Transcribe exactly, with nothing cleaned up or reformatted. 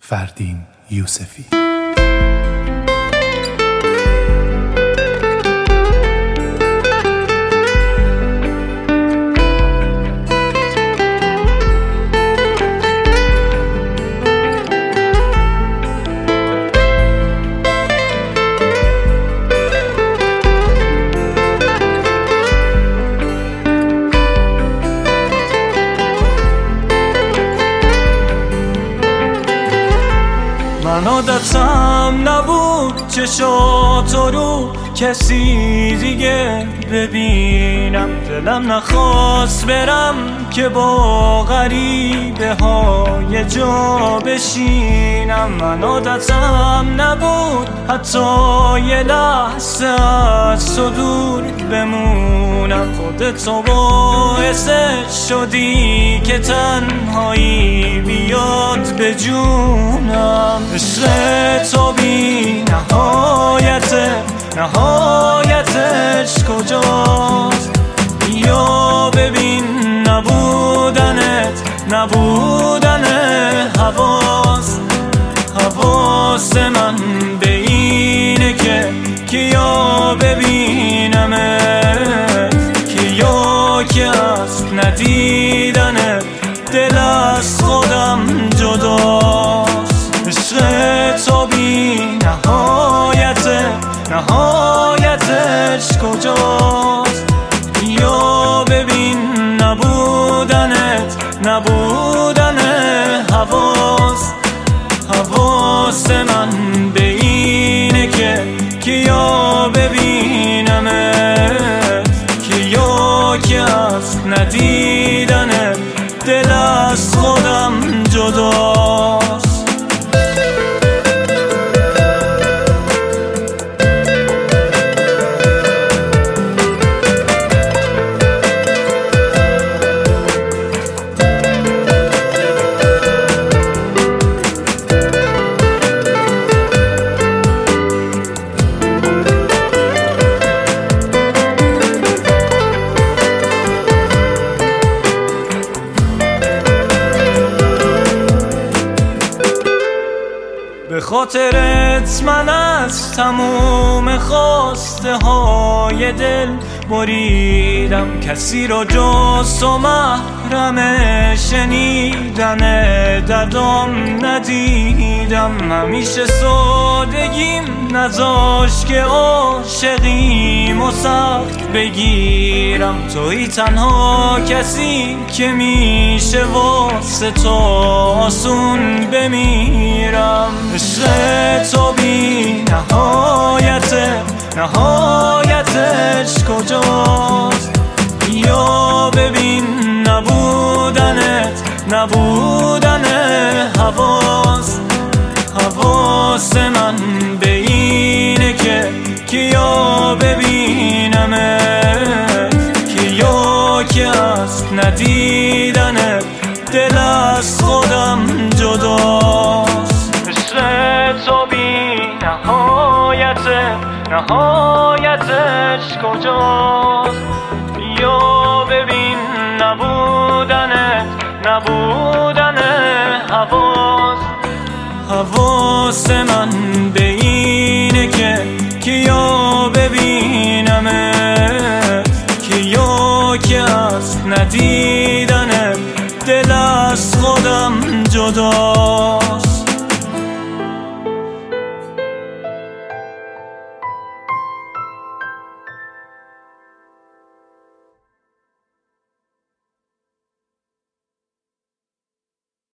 فردین یوسفی. من عادتم نبود چشاتو رو کسی دیگه ببینم، دلم نخواست برم که با غریبه های جا بشینم. من عادتم نبود حتی یه لحظه از تو دور بمونم، خودتو باعث شدی که تنهایی بیاد به جونم. عشق تو بی نهایته، نهایتش کجاست؟ بیا ببین نبودنت، نبودن حواس حواس من به اینه که کیا ببینمت، کیا که از ندیدنت دل از خودم جداست. عشق تو بی نهایته، نهایتش کجاست؟ بیا ببین نبودنت، نبودن حواس حواس من به اینه که کیا ببینمت، کیا که از ندیدنت دل از خودم جداست. به خاطرت من از تموم خواسته های دل بریدم، کسی را جز تو محرم شنیدن دردم ندیدم. همیشه سادگیم نذاش که عاشقیم و سخت بگیرم، توی تنها کسی که میشه واسه تو آسون بمیرم. عشق تو بی نهایته، نهایتش کجاست؟ بیا ببین نبودنت، نبودن حواس حواس من به اینه که کیا ببینمت، کیا که از ندیدنت دل از خودم جداست. عشق تو بی نهایته، نهایتش کجاست؟ بیا ببین نبودنت، نبودن حواس حواس من به اینه که کیا ببینمت، کیا که از ندیدنت دل از خودم جداست.